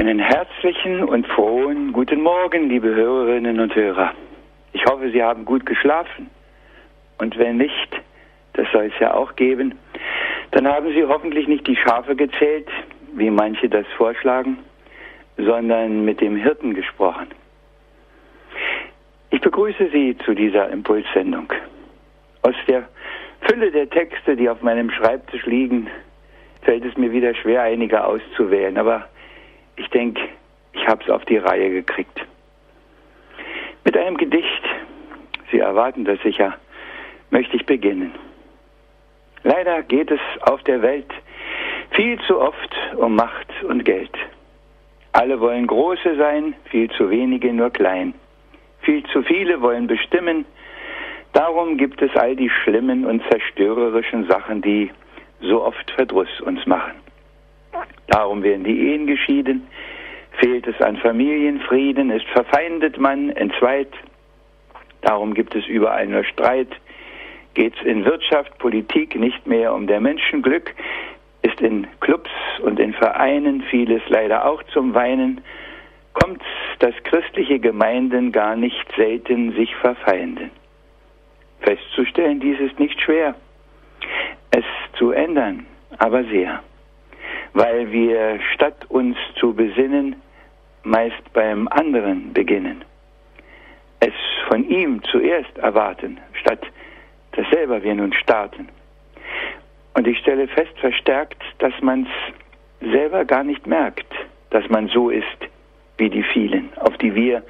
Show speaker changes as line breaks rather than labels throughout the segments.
Einen herzlichen und frohen guten Morgen, liebe Hörerinnen und Hörer. Ich hoffe, Sie haben gut geschlafen. Und wenn nicht, das soll es ja auch geben, dann haben Sie hoffentlich nicht die Schafe gezählt, wie manche das vorschlagen, sondern mit dem Hirten gesprochen. Ich begrüße Sie zu dieser Impulssendung. Aus der Fülle der Texte, die auf meinem Schreibtisch liegen, fällt es mir wieder schwer, einige auszuwählen, aber ich denke, ich habe es auf die Reihe gekriegt. Mit einem Gedicht, Sie erwarten das sicher, möchte ich beginnen. Leider geht es auf der Welt viel zu oft um Macht und Geld. Alle wollen Große sein, viel zu wenige nur klein. Viel zu viele wollen bestimmen, darum gibt es all die schlimmen und zerstörerischen Sachen, die so oft Verdruss uns machen. Darum werden die Ehen geschieden, fehlt es an Familienfrieden, ist verfeindet man, entzweit. Darum gibt es überall nur Streit, geht's in Wirtschaft, Politik nicht mehr um der Menschen Glück, ist in Clubs und in Vereinen vieles leider auch zum Weinen, kommt, dass christliche Gemeinden gar nicht selten sich verfeinden. Festzustellen, dies ist nicht schwer, es zu ändern, aber sehr. Weil wir statt uns zu besinnen, meist beim anderen beginnen. Es von ihm zuerst erwarten, statt dass selber wir nun starten. Und ich stelle fest, verstärkt, dass man es selber gar nicht merkt, dass man so ist wie die vielen, auf die wir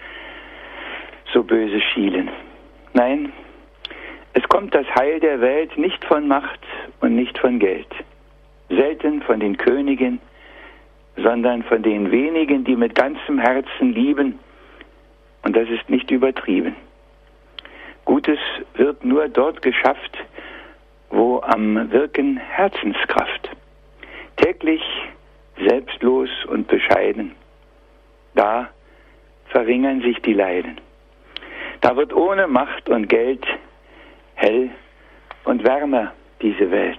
so böse schielen. Nein, es kommt das Heil der Welt nicht von Macht und nicht von Geld. Selten von den Königen, sondern von den wenigen, die mit ganzem Herzen lieben. Und das ist nicht übertrieben. Gutes wird nur dort geschafft, wo am Wirken Herzenskraft. Täglich selbstlos und bescheiden. Da verringern sich die Leiden. Da wird ohne Macht und Geld hell und wärmer diese Welt.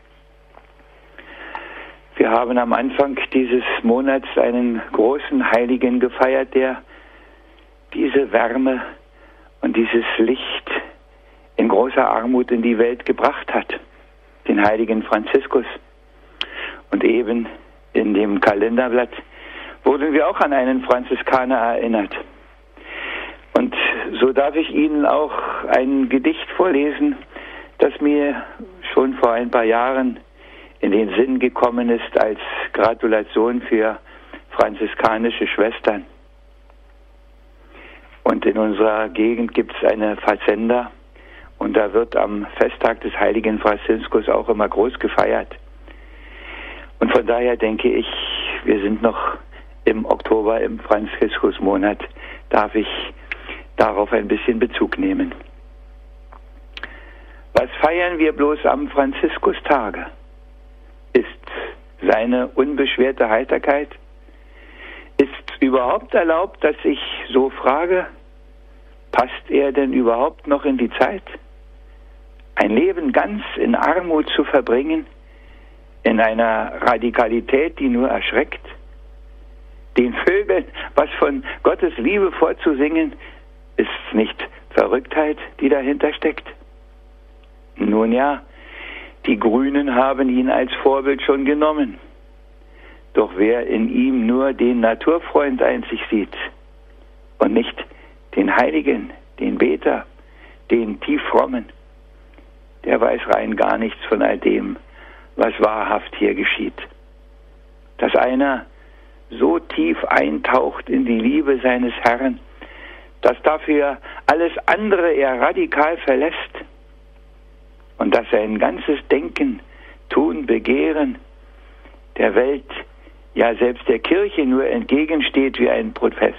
Wir haben am Anfang dieses Monats einen großen Heiligen gefeiert, der diese Wärme und dieses Licht in großer Armut in die Welt gebracht hat, den heiligen Franziskus. Und eben in dem Kalenderblatt wurden wir auch an einen Franziskaner erinnert. Und so darf ich Ihnen auch ein Gedicht vorlesen, das mir schon vor ein paar Jahren in den Sinn gekommen ist als Gratulation für franziskanische Schwestern. Und in unserer Gegend gibt es eine Fazenda und da wird am Festtag des heiligen Franziskus auch immer groß gefeiert. Und von daher denke ich, wir sind noch im Oktober, im Franziskusmonat, darf ich darauf ein bisschen Bezug nehmen. Was feiern wir bloß am Franziskustage? Ist seine unbeschwerte Heiterkeit? Ist überhaupt erlaubt, dass ich so frage, passt er denn überhaupt noch in die Zeit? Ein Leben ganz in Armut zu verbringen, in einer Radikalität, die nur erschreckt? Den Vögeln was von Gottes Liebe vorzusingen, ist nicht Verrücktheit, die dahinter steckt? Nun ja, die Grünen haben ihn als Vorbild schon genommen. Doch wer in ihm nur den Naturfreund einzig sieht und nicht den Heiligen, den Beter, den Tieffrommen, der weiß rein gar nichts von all dem, was wahrhaft hier geschieht. Dass einer so tief eintaucht in die Liebe seines Herrn, dass dafür alles andere er radikal verlässt und dass sein ganzes Denken, Tun, Begehren der Welt, ja selbst der Kirche nur entgegensteht wie ein Protest.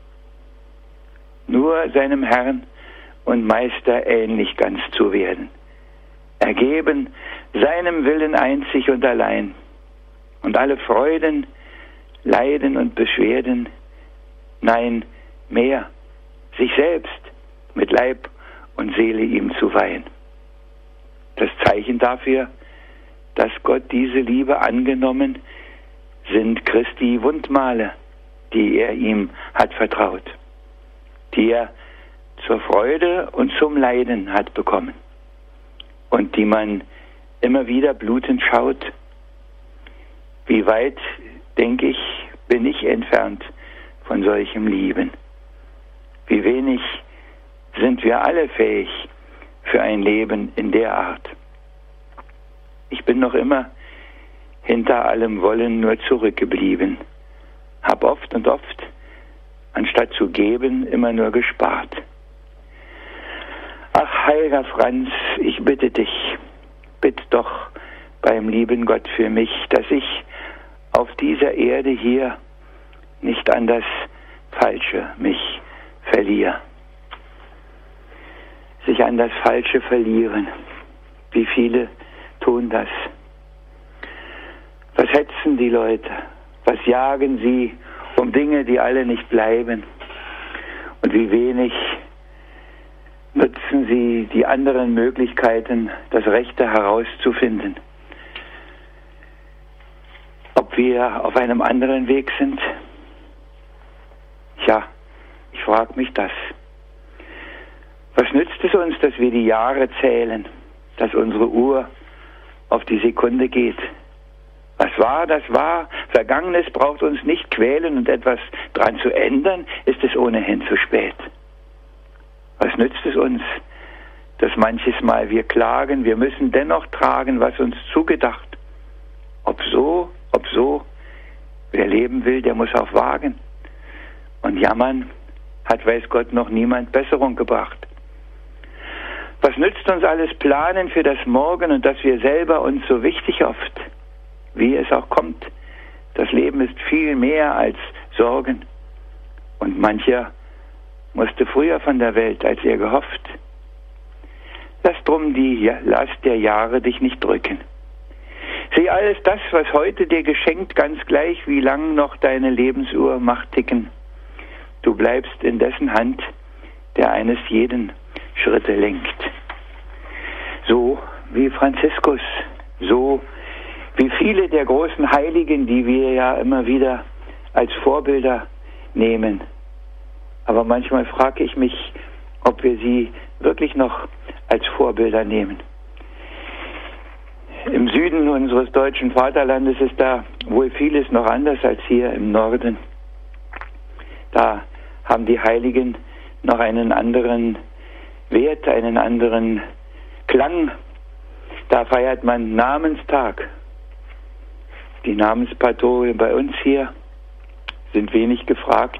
Nur seinem Herrn und Meister ähnlich ganz zu werden. Ergeben seinem Willen einzig und allein. Und alle Freuden, Leiden und Beschwerden, nein, mehr, sich selbst mit Leib und Seele ihm zu weihen. Das Zeichen dafür, dass Gott diese Liebe angenommen, sind Christi Wundmale, die er ihm hat vertraut, die er zur Freude und zum Leiden hat bekommen und die man immer wieder blutend schaut. Wie weit, denke ich, bin ich entfernt von solchem Lieben? Wie wenig sind wir alle fähig für ein Leben in der Art? Ich bin noch immer hinter allem Wollen nur zurückgeblieben, hab oft und oft, anstatt zu geben, immer nur gespart. Ach, heiliger Franz, ich bitte dich, bitt doch beim lieben Gott für mich, dass ich auf dieser Erde hier nicht an das Falsche mich verliere. Sich an das Falsche verlieren. Wie viele tun das? Was hetzen die Leute? Was jagen sie um Dinge, die alle nicht bleiben? Und wie wenig nutzen sie die anderen Möglichkeiten, das Rechte herauszufinden? Ob wir auf einem anderen Weg sind? Ja, ich frage mich das. Was nützt es uns, dass wir die Jahre zählen, dass unsere Uhr auf die Sekunde geht? Was war, das war. Vergangenes braucht uns nicht quälen und etwas dran zu ändern, ist es ohnehin zu spät. Was nützt es uns, dass manches Mal wir klagen, wir müssen dennoch tragen, was uns zugedacht. Ob so, wer leben will, der muss auch wagen. Und jammern hat, weiß Gott, noch niemand Besserung gebracht. Was nützt uns alles Planen für das Morgen und dass wir selber uns so wichtig oft, wie es auch kommt. Das Leben ist viel mehr als Sorgen. Und mancher musste früher von der Welt, als er gehofft. Lass drum die Last der Jahre dich nicht drücken. Sieh alles das, was heute dir geschenkt, ganz gleich, wie lang noch deine Lebensuhr macht ticken. Du bleibst in dessen Hand, der eines jeden Schritte lenkt. So wie Franziskus, so wie viele der großen Heiligen, die wir ja immer wieder als Vorbilder nehmen. Aber manchmal frage ich mich, ob wir sie wirklich noch als Vorbilder nehmen. Im Süden unseres deutschen Vaterlandes ist da wohl vieles noch anders als hier im Norden. Da haben die Heiligen noch einen anderen Wert, einen anderen Klang. Da feiert man Namenstag. Die Namenspastoren bei uns hier sind wenig gefragt.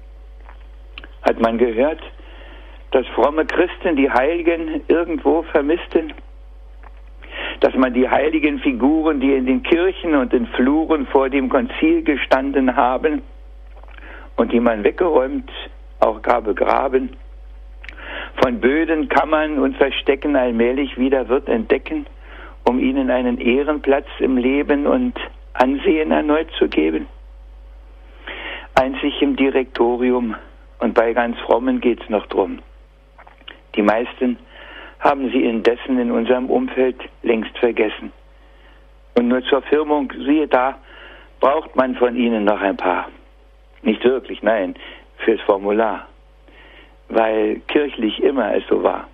Hat man gehört, dass fromme Christen die Heiligen irgendwo vermissten? Dass man die heiligen Figuren, die in den Kirchen und den Fluren vor dem Konzil gestanden haben und die man weggeräumt, auch gar begraben, von Böden, Kammern und Verstecken allmählich wieder wird entdecken, um ihnen einen Ehrenplatz im Leben und Ansehen erneut zu geben? Einzig im Direktorium und bei ganz Frommen geht's noch drum. Die meisten haben sie indessen in unserem Umfeld längst vergessen. Und nur zur Firmung, siehe da, braucht man von ihnen noch ein paar. Nicht wirklich, nein, fürs Formular. Weil kirchlich immer es so war.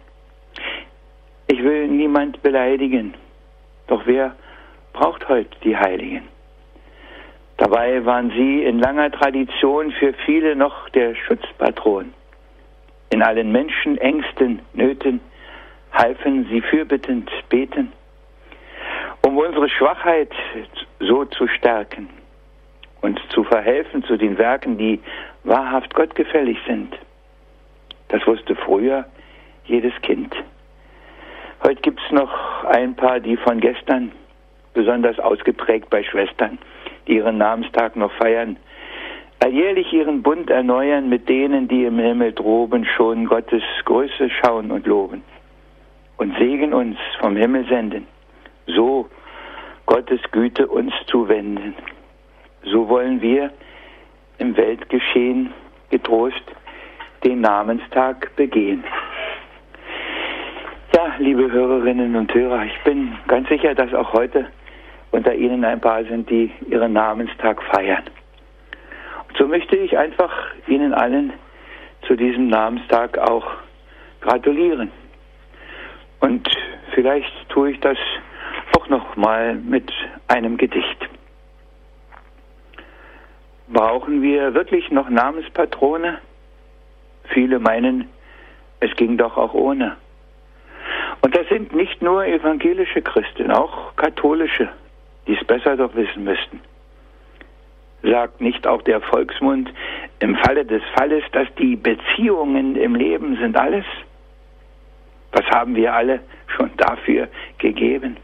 Ich will niemand beleidigen, doch wer braucht heute die Heiligen? Dabei waren sie in langer Tradition für viele noch der Schutzpatron. In allen Menschen, Ängsten, Nöten halfen sie fürbittend beten, um unsere Schwachheit so zu stärken und zu verhelfen zu den Werken, die wahrhaft gottgefällig sind. Das wusste früher jedes Kind. Heute gibt es noch ein paar, die von gestern, besonders ausgeprägt bei Schwestern, die ihren Namenstag noch feiern, alljährlich ihren Bund erneuern mit denen, die im Himmel droben schon Gottes Größe schauen und loben und Segen uns vom Himmel senden, so Gottes Güte uns zuwenden. So wollen wir im Weltgeschehen getrost den Namenstag begehen. Ja, liebe Hörerinnen und Hörer, ich bin ganz sicher, dass auch heute unter Ihnen ein paar sind, die ihren Namenstag feiern. Und so möchte ich einfach Ihnen allen zu diesem Namenstag auch gratulieren. Und vielleicht tue ich das auch noch mal mit einem Gedicht. Brauchen wir wirklich noch Namenspatrone? Viele meinen, es ging doch auch ohne. Und das sind nicht nur evangelische Christen, auch katholische, die es besser doch wissen müssten. Sagt nicht auch der Volksmund im Falle des Falles, dass die Beziehungen im Leben sind alles? Was haben wir alle schon dafür gegeben?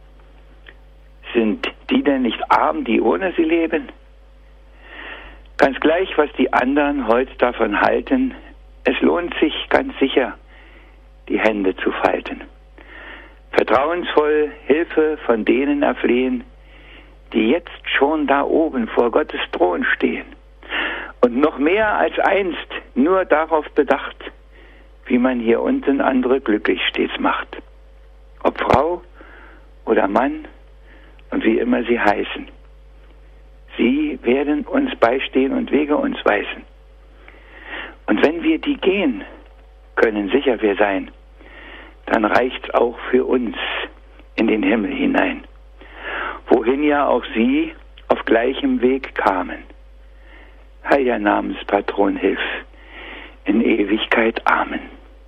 Sind die denn nicht arm, die ohne sie leben? Ganz gleich, was die anderen heute davon halten, es lohnt sich ganz sicher, die Hände zu falten. Vertrauensvoll Hilfe von denen erflehen, die jetzt schon da oben vor Gottes Thron stehen und noch mehr als einst nur darauf bedacht, wie man hier unten andere glücklich stets macht. Ob Frau oder Mann und wie immer sie heißen. Sie werden uns beistehen und Wege uns weisen. Und wenn wir die gehen, können sicher wir sein, dann reicht's auch für uns in den Himmel hinein, wohin ja auch sie auf gleichem Weg kamen. Heiliger Namenspatron, hilf in Ewigkeit. Amen.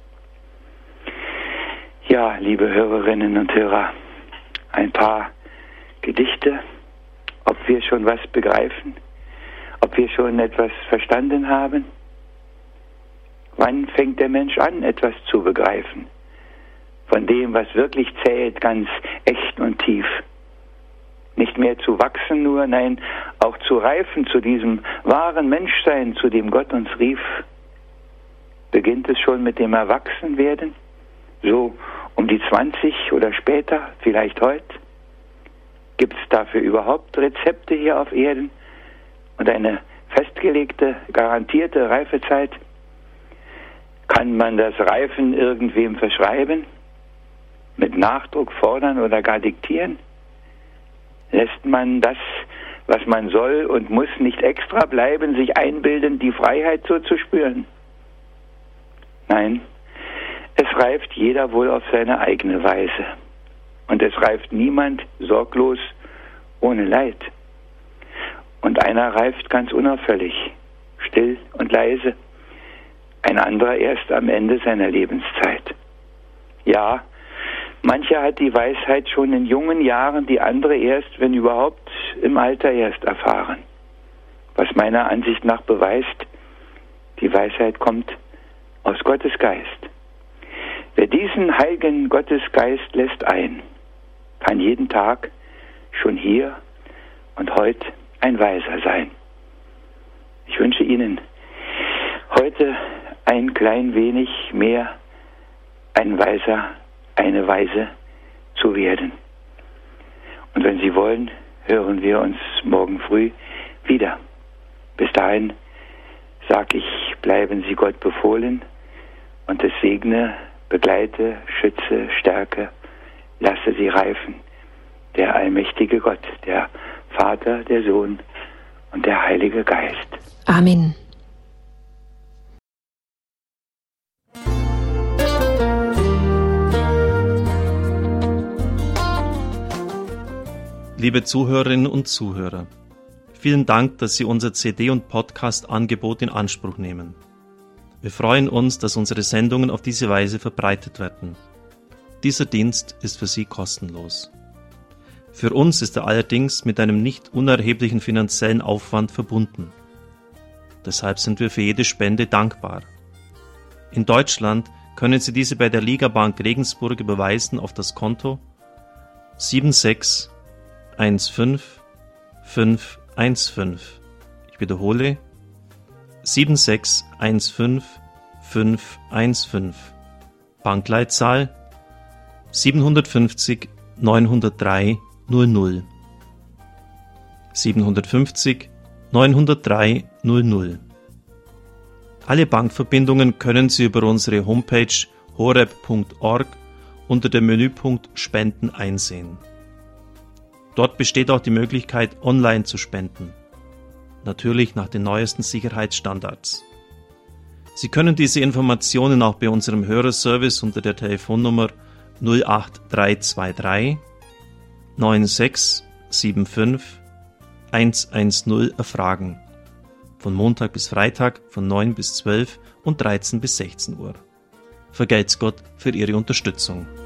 Ja, liebe Hörerinnen und Hörer, ein paar Gedichte, ob wir schon was begreifen, ob wir schon etwas verstanden haben. Wann fängt der Mensch an, etwas zu begreifen? Von dem, was wirklich zählt, ganz echt und tief. Nicht mehr zu wachsen nur, nein, auch zu reifen zu diesem wahren Menschsein, zu dem Gott uns rief. Beginnt es schon mit dem Erwachsenwerden? So um die 20 oder später, vielleicht heute? Gibt es dafür überhaupt Rezepte hier auf Erden und eine festgelegte, garantierte Reifezeit? Kann man das Reifen irgendwem verschreiben? Mit Nachdruck fordern oder gar diktieren? Lässt man das, was man soll und muss, nicht extra bleiben, sich einbilden, die Freiheit so zu spüren? Nein, es reift jeder wohl auf seine eigene Weise. Und es reift niemand sorglos ohne Leid. Und einer reift ganz unauffällig, still und leise. Ein anderer erst am Ende seiner Lebenszeit. Ja, mancher hat die Weisheit schon in jungen Jahren, die andere erst, wenn überhaupt, im Alter erst erfahren. Was meiner Ansicht nach beweist, die Weisheit kommt aus Gottes Geist. Wer diesen heiligen Gottesgeist lässt ein, kann jeden Tag schon hier und heute ein Weiser sein. Ich wünsche Ihnen heute ein klein wenig mehr ein Weiser, eine Weise zu werden. Und wenn Sie wollen, hören wir uns morgen früh wieder. Bis dahin sage ich, bleiben Sie Gott befohlen und es segne, begleite, schütze, stärke, lasse sie reifen. Der allmächtige Gott, der Vater, der Sohn und der Heilige Geist.
Amen.
Liebe Zuhörerinnen und Zuhörer, vielen Dank, dass Sie unser CD- und Podcast-Angebot in Anspruch nehmen. Wir freuen uns, dass unsere Sendungen auf diese Weise verbreitet werden. Dieser Dienst ist für Sie kostenlos. Für uns ist er allerdings mit einem nicht unerheblichen finanziellen Aufwand verbunden. Deshalb sind wir für jede Spende dankbar. In Deutschland können Sie diese bei der Ligabank Regensburg überweisen auf das Konto 7615515. Ich wiederhole 7615515. Bankleitzahl 750 903 00. 750 903 00. Alle Bankverbindungen können Sie über unsere Homepage horeb.org unter dem Menüpunkt Spenden einsehen. Dort besteht auch die Möglichkeit, online zu spenden. Natürlich nach den neuesten Sicherheitsstandards. Sie können diese Informationen auch bei unserem Hörerservice unter der Telefonnummer 08323 9675 110 erfragen. Von Montag bis Freitag von 9 bis 12 und 13 bis 16 Uhr. Vergelt's Gott für Ihre Unterstützung.